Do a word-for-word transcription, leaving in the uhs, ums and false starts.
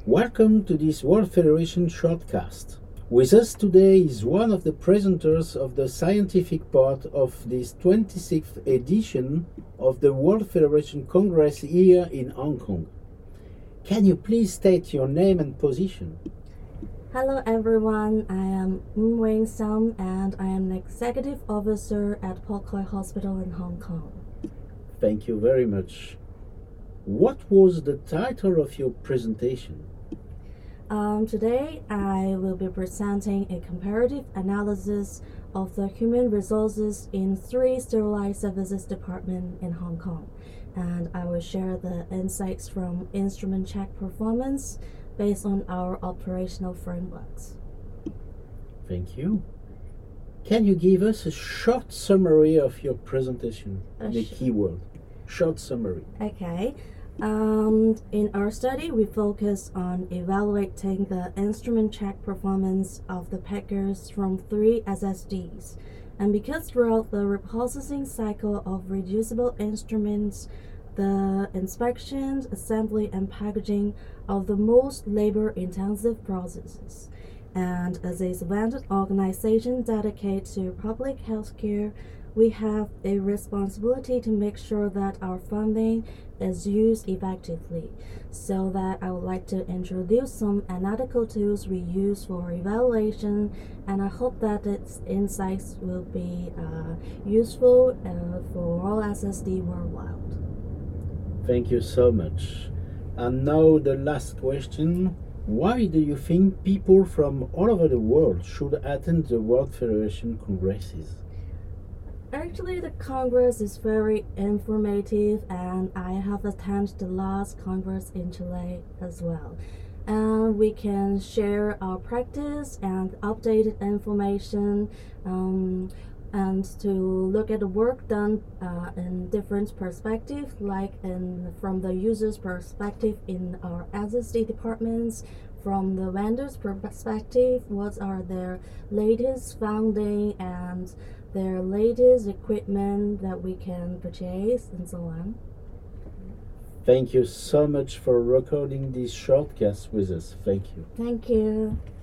Welcome to this World Federation shortcast. With us today is one of the presenters of the scientific part of this twenty-sixth edition of the World Federation Congress here in Hong Kong. Can you please state your name and position? Hello everyone, I am Ng Wing Sam and I am an executive officer at Pok Koi Hospital in Hong Kong. Thank you very much. What was the title of your presentation? Um, today I will be presenting a comparative analysis of the human resources in three sterilized services departments in Hong Kong, and I will share the insights from instrument check performance based on our operational frameworks. Thank you. Can you give us a short summary of your presentation? Uh, the sh- keyword. Short summary. Okay. Um, in our study, we focus on evaluating the instrument check performance of the packers from three S S Ds. And because throughout the reprocessing cycle of reducible instruments, the inspection, assembly, and packaging are the most labor-intensive processes. And as a vendor organization dedicated to public health care, we have a responsibility to make sure that our funding is used effectively. So that I would like to introduce some analytical tools we use for evaluation, and I hope that its insights will be uh, useful uh, for all S S D worldwide. Thank you so much. And now the last question. Why do you think people from all over the world should attend the World Federation Congresses? Actually, the Congress is very informative, and I have attended the last Congress in Chile as well. And we can share our practice and updated information, um, and to look at the work done uh, in different perspectives, like in from the user's perspective in our S S D departments, from the vendor's perspective, what are their latest funding and their latest equipment that we can purchase, and so on. Thank you so much for recording this shortcast with us. Thank you. Thank you.